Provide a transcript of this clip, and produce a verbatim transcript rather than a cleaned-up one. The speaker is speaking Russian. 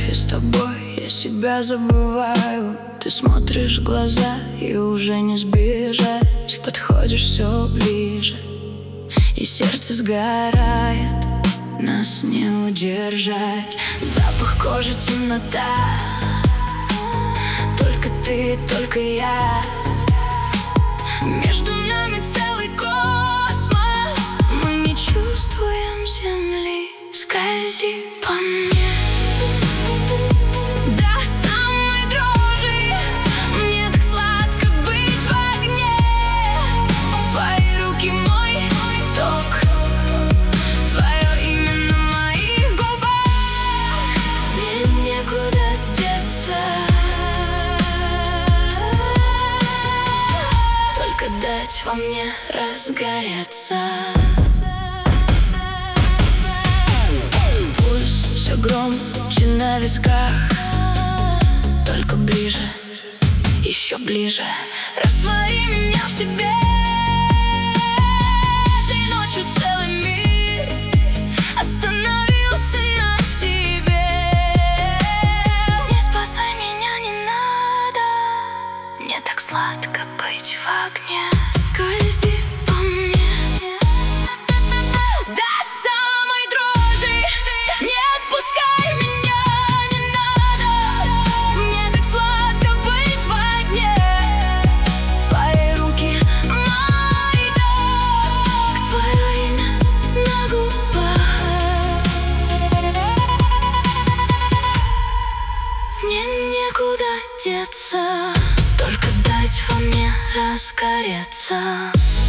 фотографии с тобой я себя забываю. Ты смотришь в глаза и уже не сбежать. Подходишь все ближе, и сердце сгорает, нас не удержать. Запах кожи, темнота, только ты, только я. Между нами целый космос, мы не чувствуем земли. Скользи по мне до самой дрожи, мне так сладко быть в огне. Твои руки, мой ток, твое имя на моих губах. Мне некуда деться, только дать во мне разгореться. Все громче на висках, только ближе, еще ближе. Раствори меня в себе. Этой ночью целый мир остановился на тебе. Не спасай меня, не надо, мне так сладко быть в огне. Скользи по мне до самой дрожи, не отпускай меня, не надо, мне так сладко быть в огне. Твои руки, мой ток, твое имя на губах. Мне некуда деться, только дать во мне разгореться.